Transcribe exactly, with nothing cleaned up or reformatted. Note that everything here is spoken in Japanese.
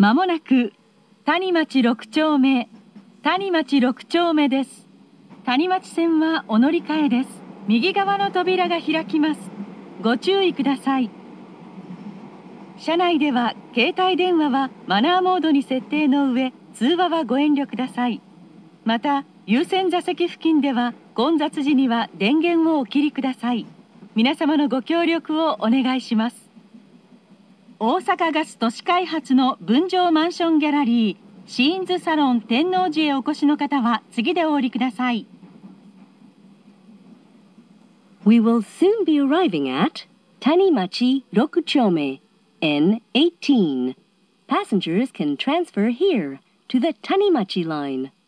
まもなく谷町六丁目、谷町六丁目です。谷町線はお乗り換えです。右側の扉が開きます。ご注意ください。車内では携帯電話はマナーモードに設定の上、通話はご遠慮ください。また、優先座席付近では混雑時には電源をお切りください。皆様のご協力をお願いします。大阪ガス都市開発の分譲マンションギャラリーシーインズサロン天王寺へお越しの方は次でお降りください。 We will soon be arriving at Tanimachi Rokuchome N eighteen. Passengers can transfer here to the Tanimachi line.